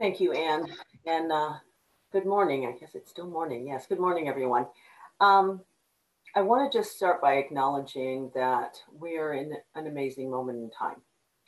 Thank you, Anne. And good morning. I guess it's still morning. Yes, good morning, everyone. Um, I want to just start by acknowledging that we are in an amazing moment in time.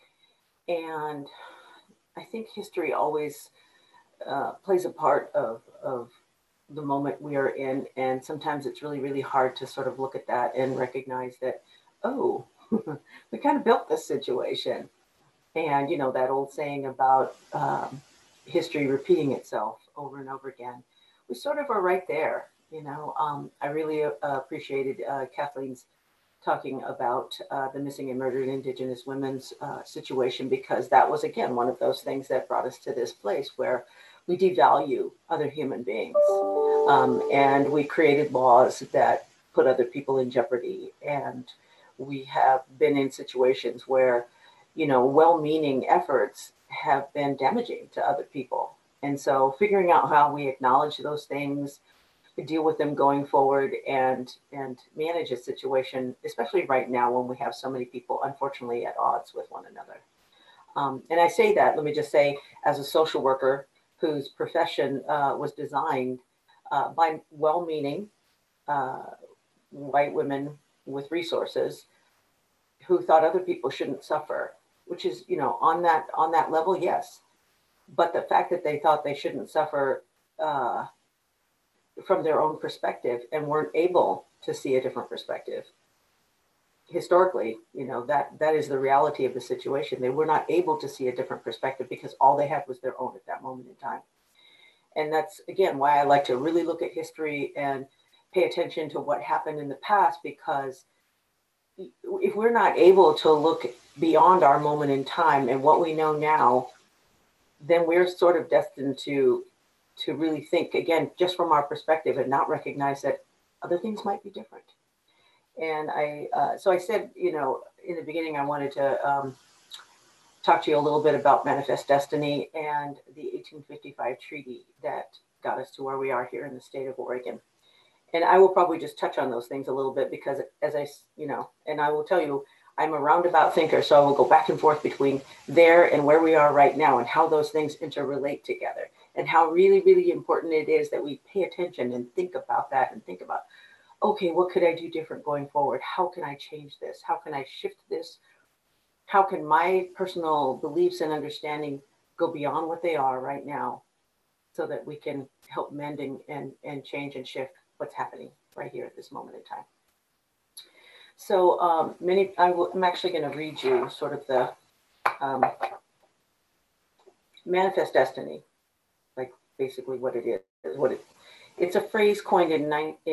And I think history always plays a part of the moment we are in. And sometimes it's really, really hard to sort of look at that and recognize that, oh, we kind of built this situation. And, that old saying about history repeating itself over and over again, we sort of are right there. I really appreciated Kathleen's talking about the missing and murdered Indigenous women's situation, because that was, again, one of those things that brought us to this place where we devalue other human beings. And we created laws that put other people in jeopardy. And we have been in situations where well-meaning efforts have been damaging to other people. And so figuring out how we acknowledge those things, deal with them going forward, and manage a situation, especially right now when we have so many people, unfortunately, at odds with one another. And I say that, let me just say, as a social worker whose profession was designed by well-meaning uh, white women with resources who thought other people shouldn't suffer, which is, on that level, yes. But the fact that they thought they shouldn't suffer uh, from their own perspective and weren't able to see a different perspective, historically, that is the reality of the situation. They were not able to see a different perspective because all they had was their own at that moment in time. And that's, again, why I like to really look at history and pay attention to what happened in the past, because if we're not able to look beyond our moment in time and what we know now, then we're sort of destined to really think, again, just from our perspective, and not recognize that other things might be different. And so I said, in the beginning, I wanted to talk to you a little bit about Manifest Destiny and the 1855 treaty that got us to where we are here in the state of Oregon. And I will probably just touch on those things a little bit because, and I will tell you, I'm a roundabout thinker, so I will go back and forth between there and where we are right now and how those things interrelate together, and how really, really important it is that we pay attention and think about that, and think about, okay, what could I do different going forward? How can I change this? How can I shift this? How can my personal beliefs and understanding go beyond what they are right now, so that we can help mend and change and shift what's happening right here at this moment in time. So I'm actually going to read you sort of the Manifest Destiny, like basically what it is. It's a phrase coined in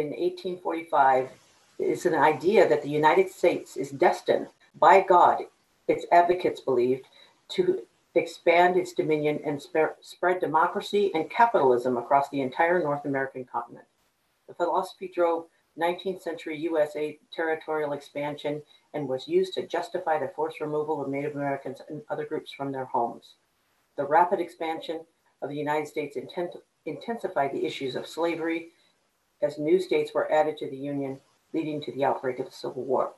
1845. It's an idea that the United States is destined by God, its advocates believed, to expand its dominion and spread democracy and capitalism across the entire North American continent. The philosophy drove 19th century USA territorial expansion and was used to justify the forced removal of Native Americans and other groups from their homes. The rapid expansion of the United States intensified the issues of slavery as new states were added to the Union, leading to the outbreak of the Civil War.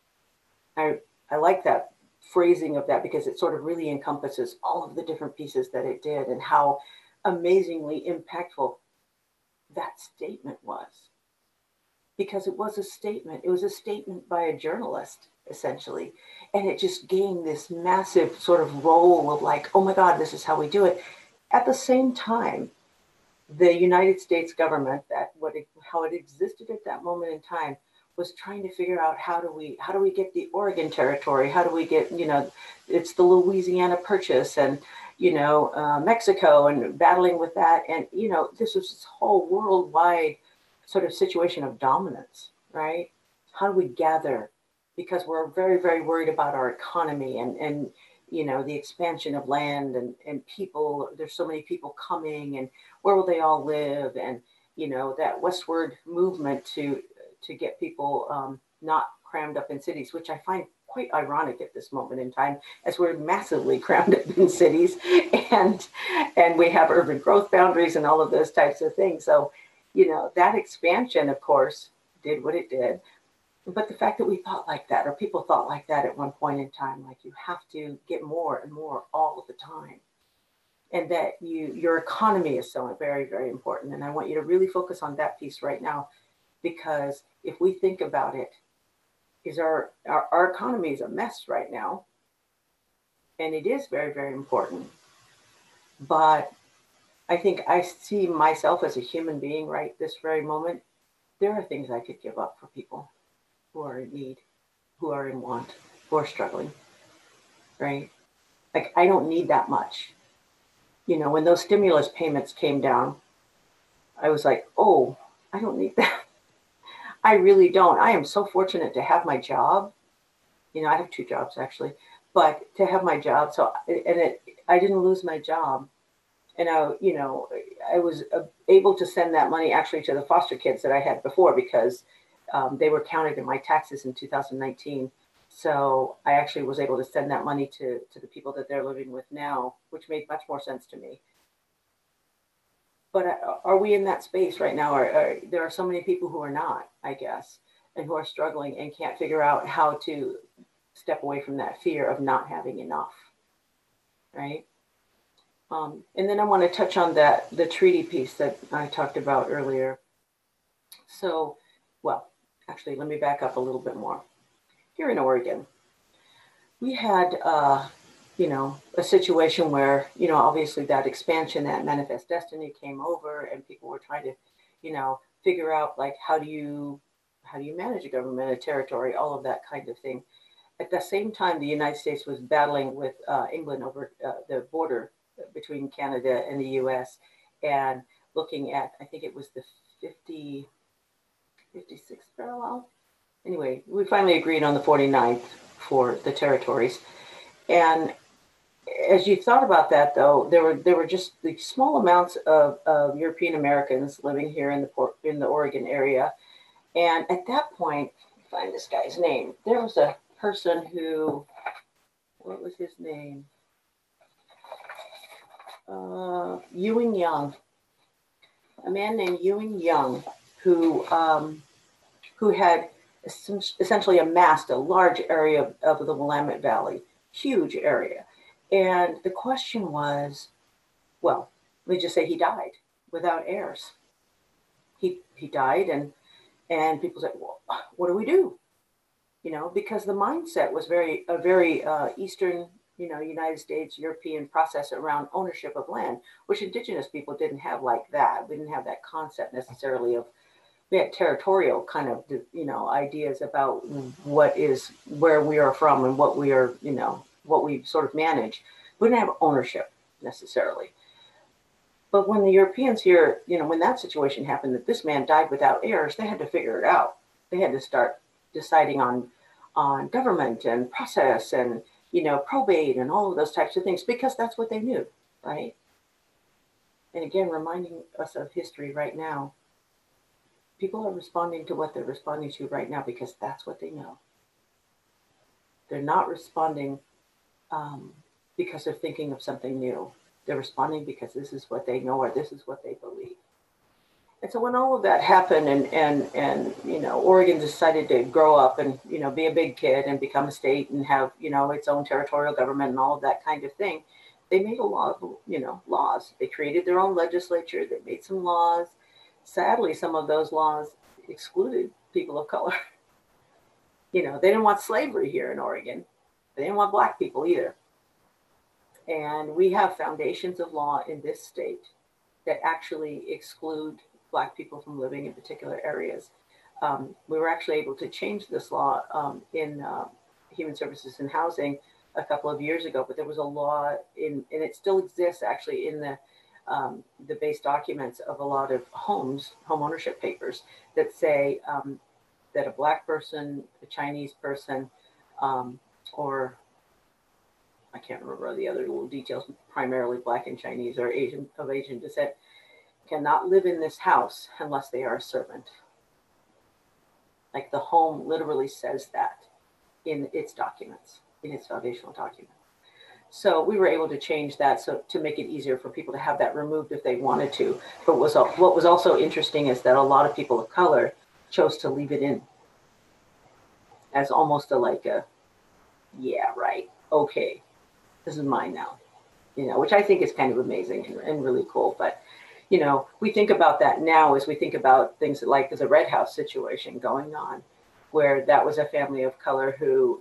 I like that phrasing of that because it sort of really encompasses all of the different pieces that it did and how amazingly impactful that statement was. Because it was a statement. It was a statement by a journalist, essentially. And it just gained this massive sort of role of like, oh my God, this is how we do it. At the same time, the United States government, how it existed at that moment in time, was trying to figure out how do we get the Oregon Territory? How do we get, it's the Louisiana Purchase and, Mexico, and battling with that. And, this was this whole worldwide sort of situation of dominance, right? How do we gather? Because we're very, very worried about our economy and the expansion of land and people. There's so many people coming, and where will they all live? And, that westward movement to get people not crammed up in cities, which I find quite ironic at this moment in time, as we're massively crammed up in cities, and we have urban growth boundaries and all of those types of things. So, that expansion, of course, did what it did. But the fact that we thought like that, or people thought like that at one point in time, like you have to get more and more all of the time. and that your economy is so very, very important. And I want you to really focus on that piece right now, because if we think about it, is our economy is a mess right now, and it is very, very important. But I think I see myself as a human being right this very moment. There are things I could give up for people who are in need, who are in want, who are struggling, right? Like, I don't need that much. You know, when those stimulus payments came down, I was like, oh, I don't need that. I really don't. I am so fortunate to have my job. You know, I have two jobs actually, but to have my job. So, I didn't lose my job. And I was able to send that money actually to the foster kids that I had before, because they were counted in my taxes in 2019. So I actually was able to send that money to the people that they're living with now, which made much more sense to me. But are we in that space right now? There are so many people who are not, I guess, and who are struggling and can't figure out how to step away from that fear of not having enough, right? And then I want to touch on the treaty piece that I talked about earlier. So, well, actually, let me back up a little bit more. Here in Oregon, we had, a situation where, obviously that expansion, that manifest destiny came over, and people were trying to, figure out, like, how do you manage a government, a territory, all of that kind of thing. At the same time, the United States was battling with England over the border between Canada and the US, and looking at, I think it was the 56th parallel. Anyway, we finally agreed on the 49th for the territories. And as you thought about that, though, there were just the small amounts of European Americans living here in the Oregon area. And at that point, find this guy's name. There was a person who, what was his name? Ewing Young, a man named Ewing Young, who had essentially amassed a large area of the Willamette Valley, huge area. And the question was, well, let me just say he died without heirs. He died, and people said, well, what do we do? Because the mindset was a very Eastern, United States, European process around ownership of land, which indigenous people didn't have like that. We didn't have that concept necessarily of, we had territorial kind of, ideas about where we are from and what we are, what we sort of manage. We didn't have ownership necessarily. But when the Europeans here, when that situation happened, that this man died without heirs, they had to figure it out. They had to start deciding on government and process and, probate and all of those types of things, because that's what they knew, right? And again, reminding us of history right now. People are responding to what they're responding to right now because that's what they know. They're not responding because they're thinking of something new. They're responding because this is what they know, or this is what they believe. And so when all of that happened, and Oregon decided to grow up and be a big kid and become a state and have its own territorial government and all of that kind of thing, they made a lot of laws. They created their own legislature. They made some laws. Sadly, some of those laws excluded people of color. They didn't want slavery here in Oregon. They didn't want Black people either. And we have foundations of law in this state that actually exclude Black people from living in particular areas. We were actually able to change this law in Human Services and Housing a couple of years ago, but there was a law and it still exists actually in the base documents of a lot of home ownership papers that say that a Black person, a Chinese person, or I can't remember the other little details, primarily Black and Chinese or Asian descent, cannot live in this house unless they are a servant. Like, the home literally says that in its documents, in its foundational documents. So we were able to change that to make it easier for people to have that removed if they wanted to. But what was also interesting is that a lot of people of color chose to leave it in as almost yeah, right, okay, this is mine now. which I think is kind of amazing and really cool. But, we think about that now as we think about things like the Red House situation going on, where that was a family of color who,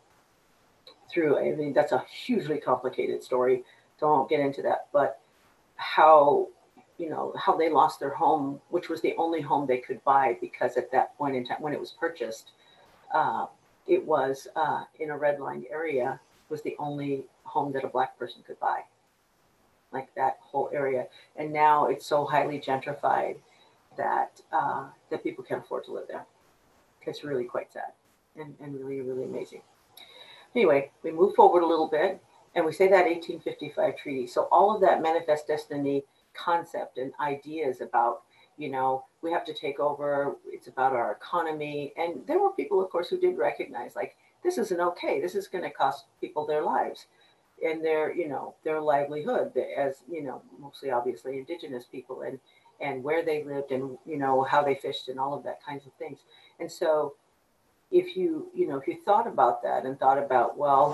I mean, that's a hugely complicated story. Don't get into that. But how, how they lost their home, which was the only home they could buy, because at that point in time when it was purchased, it was in a redlined area, was the only home that a Black person could buy, like that whole area. And now it's so highly gentrified that that people can't afford to live there. It's really quite sad and really, really amazing. Anyway, we move forward a little bit and we say that 1855 treaty. So all of that manifest destiny concept and ideas about, we have to take over, it's about our economy. And there were people, of course, who did recognize, like, this isn't okay. This is going to cost people their lives and their livelihood, as, mostly obviously indigenous people, and where they lived, and, how they fished and all of that kinds of things. And so if you thought about that and thought about,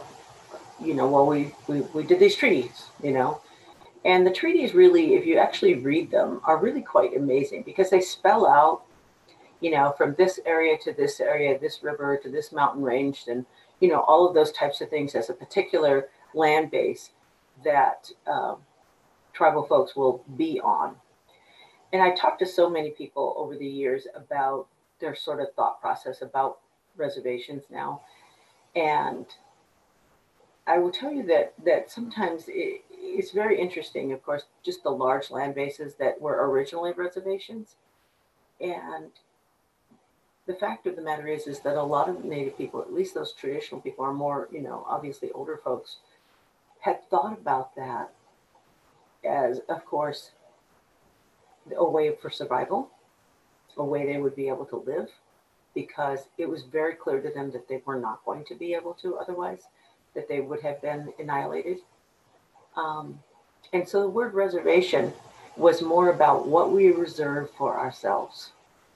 we did these treaties, and the treaties really, if you actually read them, are really quite amazing, because they spell out, from this area to this area, this river to this mountain range, and, all of those types of things as a particular land base that tribal folks will be on. And I talked to so many people over the years about their sort of thought process about reservations now. And I will tell you that sometimes it's very interesting, of course, just the large land bases that were originally reservations. And the fact of the matter is that a lot of Native people, at least those traditional people, are more, obviously older folks, had thought about that as, of course, a way for survival, a way they would be able to live, because it was very clear to them that they were not going to be able to otherwise, that they would have been annihilated. And so the word reservation was more about what we reserve for ourselves,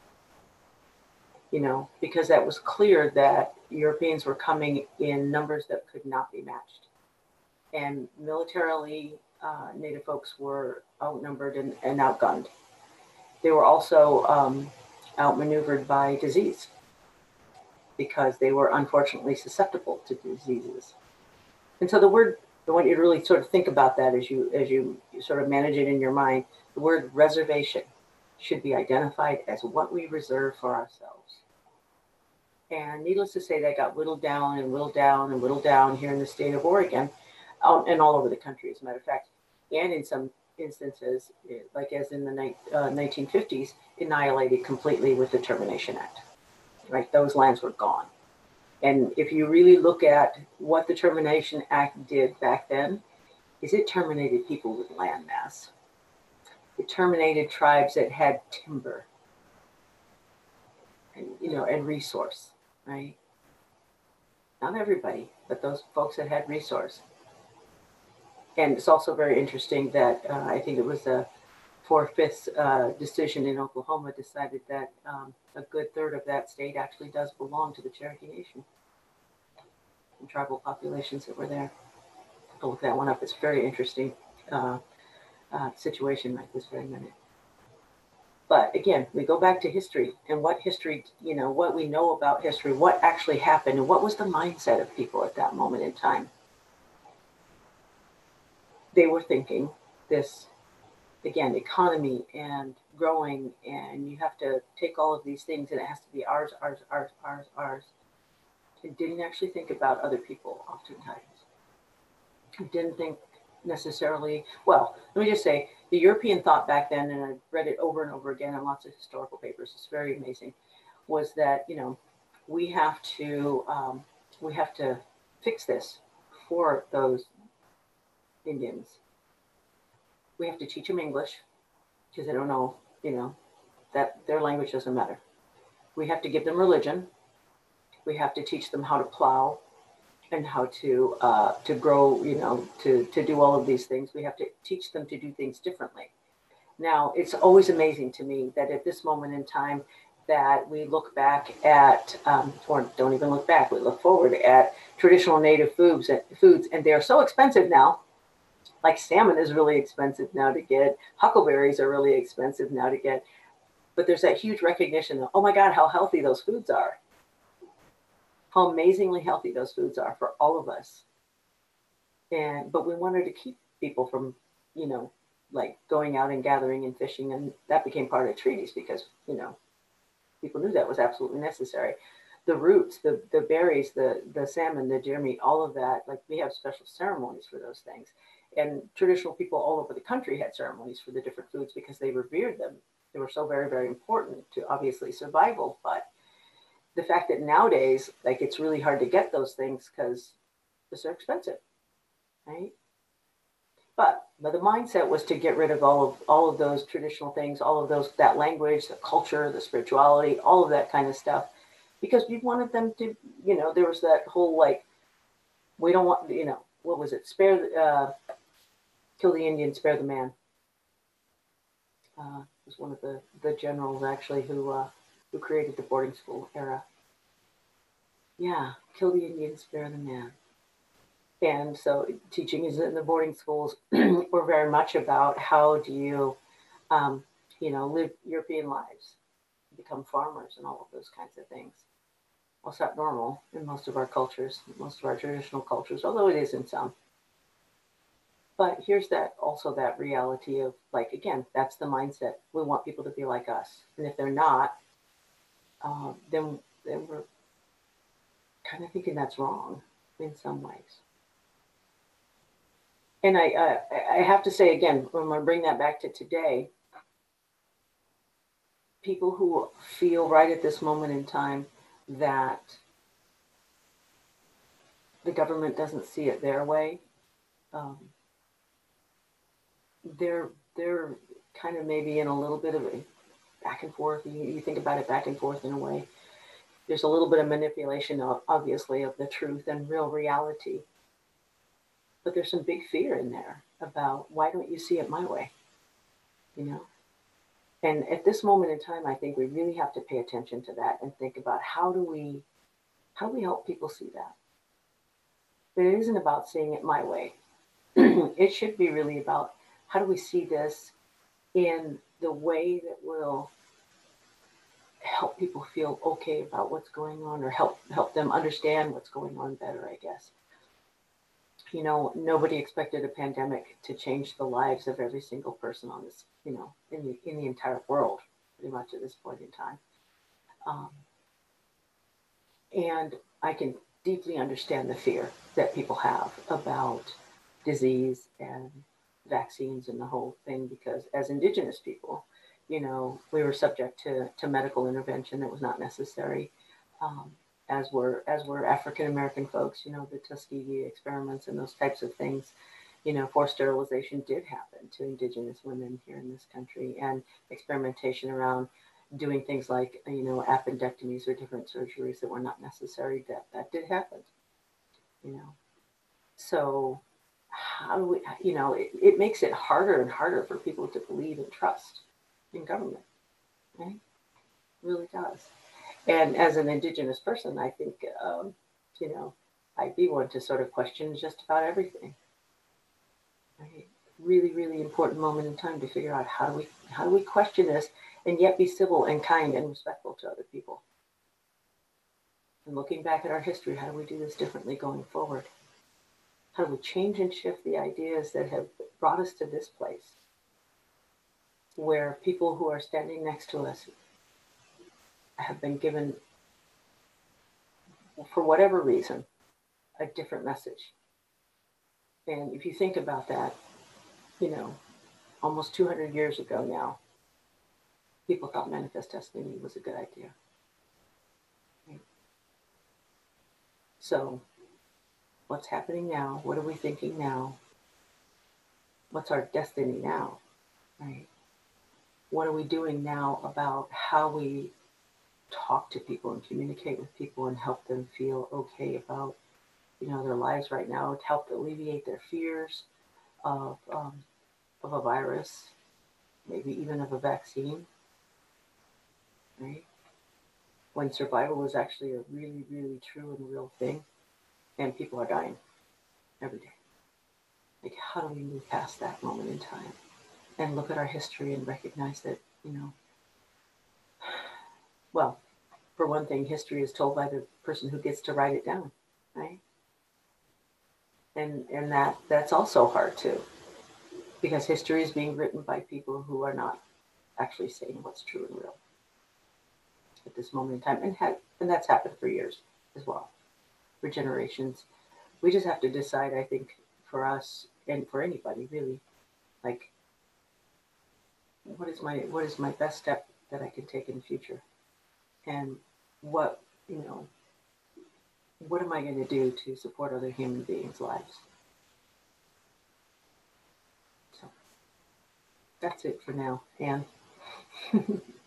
because that was clear that Europeans were coming in numbers that could not be matched. And militarily, Native folks were outnumbered and outgunned. They were also outmaneuvered by disease, because they were unfortunately susceptible to diseases. And so the word, I want you to really sort of think about that as you sort of manage it in your mind. The word reservation should be identified as what we reserve for ourselves. And needless to say, that got whittled down and whittled down and whittled down here in the state of Oregon, and all over the country, as a matter of fact. And in some instances, like as in the 1950s, annihilated completely with the Termination Act. Right, those lands were gone. And if you really look at what the Termination Act did back then, is it terminated people with land mass. It terminated tribes that had timber and, and resource, right? Not everybody, but those folks that had resource. And it's also very interesting that I think it was a 4/5 decision in Oklahoma decided that a good third of that state actually does belong to the Cherokee Nation and tribal populations that were there. I'll look that one up. It's a very interesting situation right this very minute. But again, we go back to history and what history, what we know about history, what actually happened, and what was the mindset of people at that moment in time. They were thinking this, again, economy and growing, and you have to take all of these things and it has to be ours, ours, ours, ours, ours. It didn't actually think about other people oftentimes. It didn't think necessarily, well, let me just say, the European thought back then, and I read it over and over again in lots of historical papers, it's very amazing, was that, we have to fix this for those Indians. We have to teach them English because they don't know, that their language doesn't matter. We have to give them religion. We have to teach them how to plow and how to grow, to do all of these things. We have to teach them to do things differently. Now, it's always amazing to me that at this moment in time that we look back at, or don't even look back, we look forward at traditional native foods, and they are so expensive now Like salmon is really expensive now to get. Huckleberries are really expensive now to get. But there's that huge recognition of, oh my God, how healthy those foods are. How amazingly healthy those foods are for all of us. But we wanted to keep people from, you know, like going out and gathering and fishing. And that became part of treaties because, you know, people knew that was absolutely necessary. The roots, the berries, the salmon, the deer meat, all of that, like we have special ceremonies for those things. And traditional people all over the country had ceremonies for the different foods because they revered them. They were so very, very important to obviously survival. But the fact that nowadays, like it's really hard to get those things because they're expensive, right? But the mindset was to get rid of all of those traditional things, all of those that language, the culture, the spirituality, all of that kind of stuff, because we wanted them to, you know, there was that whole like we don't want, you know, what was it? Kill the Indian, spare the man. Was one of the generals actually who created the boarding school era. Yeah, kill the Indian, spare the man. And so teaching is in the boarding schools were very much about how do you, um, you know, live European lives, become farmers and all of those kinds of things. Well, it's not normal in most of our cultures, most of our traditional cultures, although it is in some. But here's that also that reality of like, again, that's the mindset. We want people to be like us. And if they're not, then we're kind of thinking that's wrong in some ways. And I have to say again, when I bring that back to today, people who feel right at this moment in time that the government doesn't see it their way, um, they're kind of maybe in a little bit of a back and forth. You think about it back and forth in a way. There's a little bit of manipulation, obviously, of the truth and real reality. But there's some big fear in there about why don't you see it my way, you know? And at this moment in time, I think we really have to pay attention to that and think about how do we help people see that. But it isn't about seeing it my way. It should be really about how do we see this in the way that will help people feel okay about what's going on or help them understand what's going on better, I guess. You know, nobody expected a pandemic to change the lives of every single person on this, you know, in the entire world, pretty much at this point in time. Um, and I can deeply understand the fear that people have about disease and vaccines and the whole thing because as indigenous people, you know, we were subject to medical intervention that was not necessary. Um, as were African American folks, you know, the Tuskegee experiments and those types of things, you know, forced sterilization did happen to indigenous women here in this country and experimentation around doing things like, you know, appendectomies or different surgeries that were not necessary, that did happen, you know. So how do we, you know, it makes it harder and harder for people to believe and trust in government, right? It really does. And as an indigenous person, I think, you know, I'd be one to sort of question just about everything, right? Really, really important moment in time to figure out how do we question this and yet be civil and kind and respectful to other people. And looking back at our history, how do we do this differently going forward? How do we change and shift the ideas that have brought us to this place where people who are standing next to us have been given, for whatever reason, a different message? And if you think about that, you know, almost 200 years ago now, people thought manifest destiny was a good idea. Right? So, what's happening now? What are we thinking now? What's our destiny now? Right? What are we doing now about how we talk to people and communicate with people and help them feel okay about, you know, their lives right now, to help alleviate their fears of a virus, maybe even of a vaccine, right? When survival is actually a really, really true and real thing, and people are dying every day. Like, how do we move past that moment in time and look at our history and recognize that, well, for one thing, history is told by the person who gets to write it down, right? And that's also hard too, because history is being written by people who are not actually saying what's true and real at this moment in time, and that's happened for years as well, for generations. We just have to decide, I think, for us and for anybody really, like, what is my best step that I can take in the future, and what you know what am I going to do to support other human beings' lives? So that's it for now, Anne.